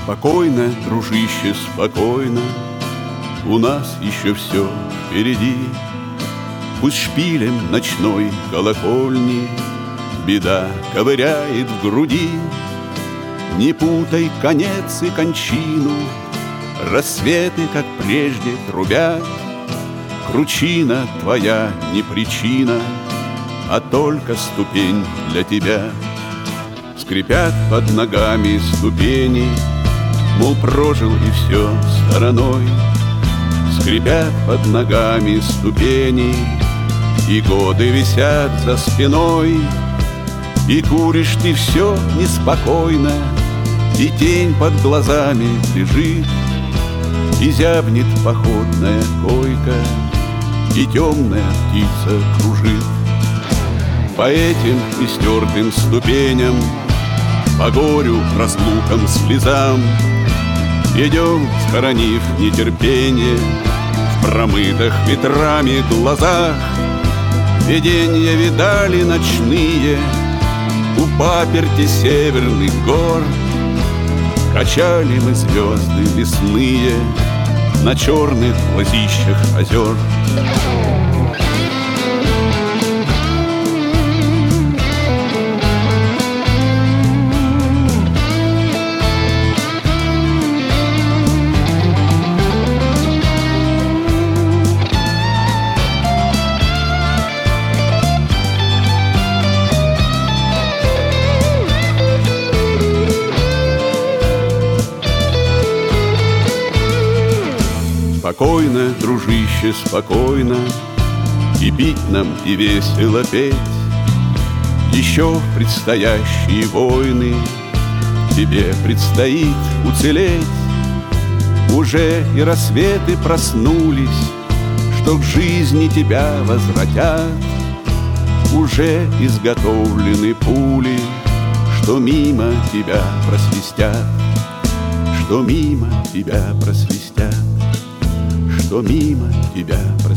Спокойно, дружище, спокойно, у нас еще все впереди. Пусть шпилем ночной колокольни беда ковыряет в груди. Не путай конец и кончину, рассветы, как прежде, трубят. Кручина твоя не причина, а только ступень для тебя. Скрипят под ногами ступени, мол, прожил и все стороной. Скрипят под ногами ступени, и годы висят за спиной. И куришь ты все неспокойно, и тень под глазами лежит, и зябнет походная койка, и темная птица кружит. По этим истертым ступеням, по горю, разлукам, слезам идем, схоронив нетерпение в промытых ветрами глазах. Виденья видали ночные у паперти северных гор. Качали мы звезды лесные на черных глазищах озер. Спокойно, дружище, спокойно, и пить нам, и весело петь. Еще предстоящие войны тебе предстоит уцелеть. Уже и рассветы проснулись, что к жизни тебя возвратят. Уже изготовлены пули, что мимо тебя просвистят, что мимо тебя просвистят, что мимо тебя просвистят.